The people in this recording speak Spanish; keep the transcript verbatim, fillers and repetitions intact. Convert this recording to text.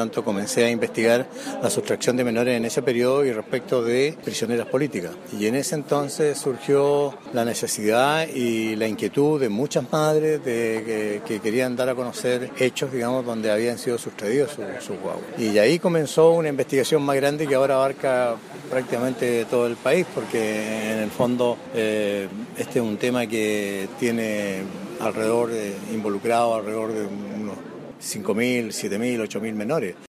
tanto comencé a investigar la sustracción de menores en ese periodo y respecto de prisioneras políticas. Y en ese entonces surgió la necesidad y la inquietud de muchas madres de que, que querían dar a conocer hechos, digamos, donde habían sido sustraídos sus su guaguas. Y ahí comenzó una investigación más grande que ahora abarca prácticamente todo el país, porque en el fondo eh, este es un tema que tiene alrededor de, involucrado alrededor de unos cinco mil, siete mil, ocho mil menores.